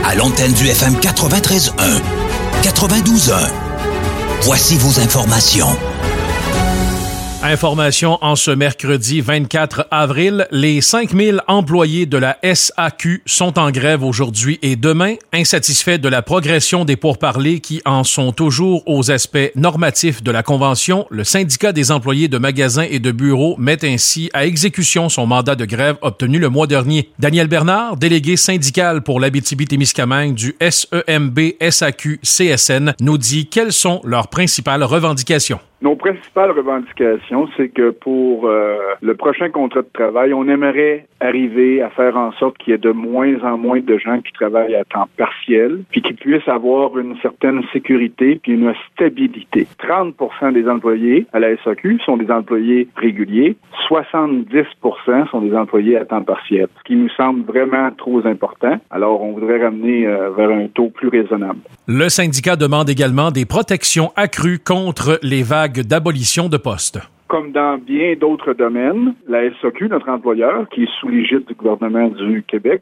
à l'antenne du FM 93.1, 92.1. Voici vos informations. Information en ce mercredi 24 avril. Les 5000 employés de la SAQ sont en grève aujourd'hui et demain, insatisfaits de la progression des pourparlers qui en sont toujours aux aspects normatifs de la Convention. Le syndicat des employés de magasins et de bureaux met ainsi à exécution son mandat de grève obtenu le mois dernier. Daniel Bernard, délégué syndical pour l'Abitibi-Témiscamingue du SEMB-SAQ-CSN, nous dit quelles sont leurs principales revendications. Nos principales revendications, c'est que pour le prochain contrat de travail, on aimerait arriver à faire en sorte qu'il y ait de moins en moins de gens qui travaillent à temps partiel, puis qui puissent avoir une certaine sécurité puis une stabilité. 30% des employés à la SAQ sont des employés réguliers, 70% sont des employés à temps partiel, ce qui nous semble vraiment trop important. Alors, on voudrait ramener vers un taux plus raisonnable. Le syndicat demande également des protections accrues contre les vagues d'abolition de postes. Comme dans bien d'autres domaines, la SAQ, notre employeur, qui est sous l'égide du gouvernement du Québec,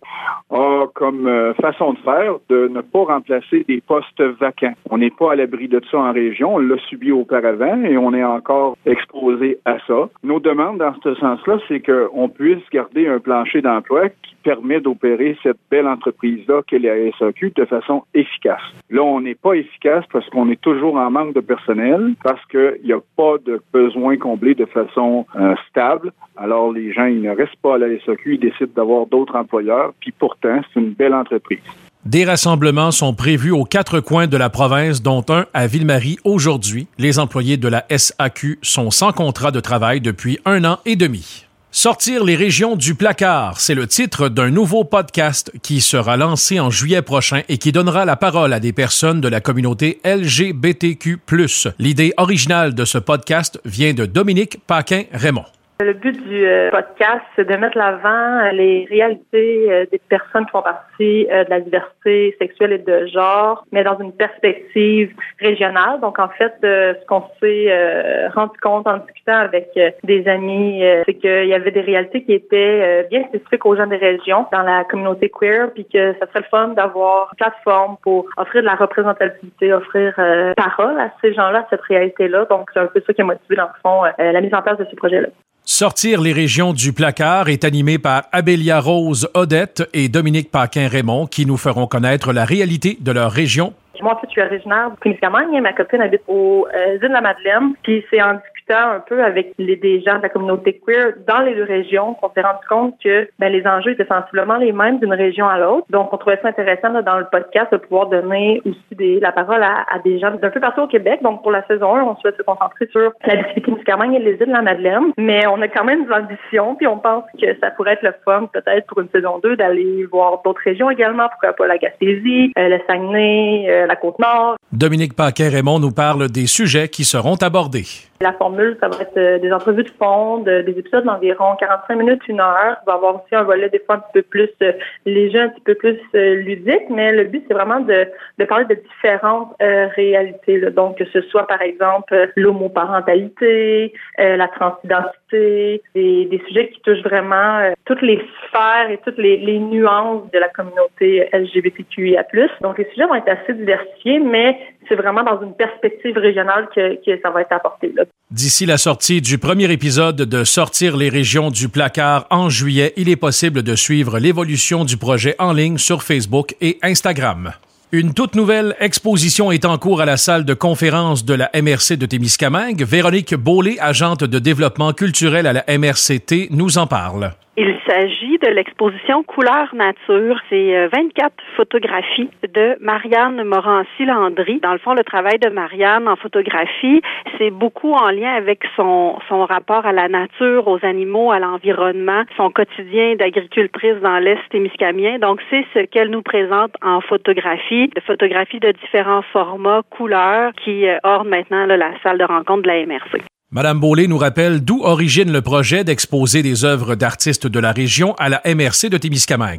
a comme façon de faire de ne pas remplacer des postes vacants. On n'est pas à l'abri de ça en région, on l'a subi auparavant et on est encore exposé à ça. Nos demandes dans ce sens-là, c'est qu'on puisse garder un plancher d'emploi qui permet d'opérer cette belle entreprise-là qu'est la SAQ de façon efficace. Là, on n'est pas efficace parce qu'on est toujours en manque de personnel, parce qu'il n'y a pas de besoin comblé de façon stable. Alors, les gens, ils ne restent pas à la SAQ, ils décident d'avoir d'autres employeurs, puis pourtant, c'est une belle entreprise. Des rassemblements sont prévus aux 4 coins de la province, dont un à Ville-Marie aujourd'hui. Les employés de la SAQ sont sans contrat de travail depuis 1 an et demi. Sortir les régions du placard, c'est le titre d'un nouveau podcast qui sera lancé en juillet prochain et qui donnera la parole à des personnes de la communauté LGBTQ+. L'idée originale de ce podcast vient de Dominique Paquin-Raymond. Le but du podcast, c'est de mettre l'avant les réalités des personnes qui font partie de la diversité sexuelle et de genre, mais dans une perspective régionale. Donc, en fait, ce qu'on s'est rendu compte en discutant avec des amis, c'est qu'il y avait des réalités qui étaient bien spécifiques aux gens des régions dans la communauté queer, puis que ça serait le fun d'avoir une plateforme pour offrir de la représentativité, offrir parole à ces gens-là, à cette réalité-là. Donc, c'est un peu ça qui a motivé, dans le fond, la mise en place de ce projet-là. Sortir les régions du placard est animé par Abélia Rose Odette et Dominique Paquin-Raymond qui nous feront connaître la réalité de leur région. Moi, en fait, je suis originaire du Témiscamingue. Ma copine habite aux îles de la Madeleine. Puis c'est en discutant un peu avec des gens de la communauté queer dans les 2 régions qu'on s'est rendu compte que les enjeux étaient sensiblement les mêmes d'une région à l'autre. Donc, on trouvait ça intéressant là, dans le podcast de pouvoir donner aussi la parole à des gens d'un peu partout au Québec. Donc, pour la saison 1, on souhaite se concentrer sur la Témiscamingue et les îles de la Madeleine. Mais on a quand même des ambitions. Puis on pense que ça pourrait être le fun, peut-être pour une saison 2, d'aller voir d'autres régions également. Pourquoi pas la Gaspésie, le Saguenay, la Côte-Nord. Dominique Paquin-Raymond nous parle des sujets qui seront abordés. La formule, ça va être des entrevues de fond, des épisodes d'environ 45 minutes, 1 heure. Il va y avoir aussi un volet des fois un petit peu plus léger, un petit peu plus ludique, mais le but, c'est vraiment de parler de différentes réalités. Là. Donc, que ce soit, par exemple, l'homoparentalité, la transidentité, des sujets qui touchent vraiment toutes les sphères et toutes les nuances de la communauté LGBTQIA+. Donc, les sujets vont être assez diversifiés, mais c'est vraiment dans une perspective régionale que ça va être apporté. Là. D'ici la sortie du premier épisode de Sortir les régions du placard en juillet, il est possible de suivre l'évolution du projet en ligne sur Facebook et Instagram. Une toute nouvelle exposition est en cours à la salle de conférence de la MRC de Témiscamingue. Véronique Beaulé, agente de développement culturel à la MRCT, nous en parle. Il s'agit de l'exposition Couleur Nature. C'est 24 photographies de Marianne Morancy-Landry. Dans le fond, le travail de Marianne en photographie, c'est beaucoup en lien avec son rapport à la nature, aux animaux, à l'environnement, son quotidien d'agricultrice dans l'Est témiscamien. Donc, c'est ce qu'elle nous présente en photographie, de différents formats, couleurs, qui ornent maintenant la salle de rencontre de la MRC. Madame Beaulé nous rappelle d'où origine le projet d'exposer des œuvres d'artistes de la région à la MRC de Témiscamingue.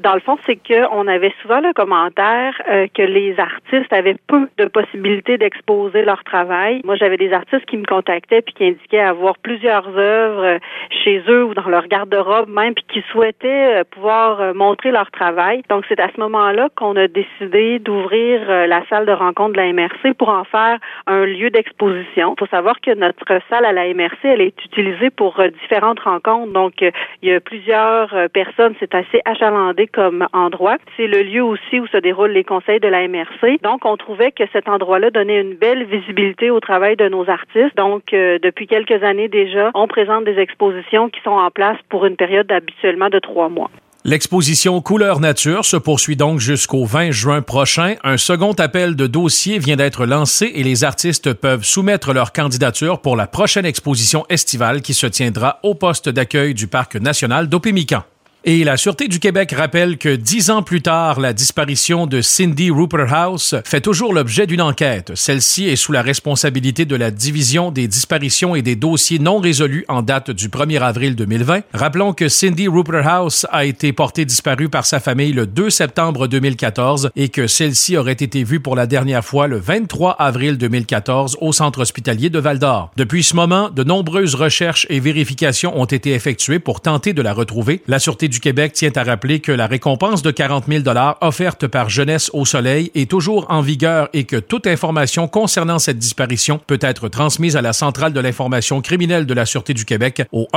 Dans le fond, c'est qu'on avait souvent le commentaire que les artistes avaient peu de possibilités d'exposer leur travail. Moi, j'avais des artistes qui me contactaient puis qui indiquaient avoir plusieurs œuvres chez eux ou dans leur garde-robe même, puis qui souhaitaient pouvoir montrer leur travail. Donc, c'est à ce moment-là qu'on a décidé d'ouvrir la salle de rencontre de la MRC pour en faire un lieu d'exposition. Il faut savoir que notre salle à la MRC, elle est utilisée pour différentes rencontres. Donc, il y a plusieurs personnes. C'est assez achalandé comme endroit. C'est le lieu aussi où se déroulent les conseils de la MRC. Donc, on trouvait que cet endroit-là donnait une belle visibilité au travail de nos artistes. Donc, depuis quelques années déjà, on présente des expositions qui sont en place pour une période habituellement de 3 mois. L'exposition Couleur Nature se poursuit donc jusqu'au 20 juin prochain. Un second appel de dossiers vient d'être lancé et les artistes peuvent soumettre leur candidature pour la prochaine exposition estivale qui se tiendra au poste d'accueil du Parc national d'Opémican. Et la Sûreté du Québec rappelle que 10 ans plus tard, la disparition de Cindy Ruperthouse fait toujours l'objet d'une enquête. Celle-ci est sous la responsabilité de la Division des disparitions et des dossiers non résolus en date du 1er avril 2020. Rappelons que Cindy Ruperthouse a été portée disparue par sa famille le 2 septembre 2014 et que celle-ci aurait été vue pour la dernière fois le 23 avril 2014 au centre hospitalier de Val-d'Or. Depuis ce moment, de nombreuses recherches et vérifications ont été effectuées pour tenter de la retrouver. La Sûreté du Québec tient à rappeler que la récompense de 40 000 $ offerte par Jeunesse au Soleil est toujours en vigueur et que toute information concernant cette disparition peut être transmise à la Centrale de l'information criminelle de la Sûreté du Québec au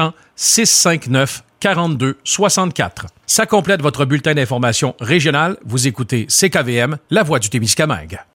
1-800-659-42-64. Ça complète votre bulletin d'information régionale. Vous écoutez CKVM, la voix du Témiscamingue.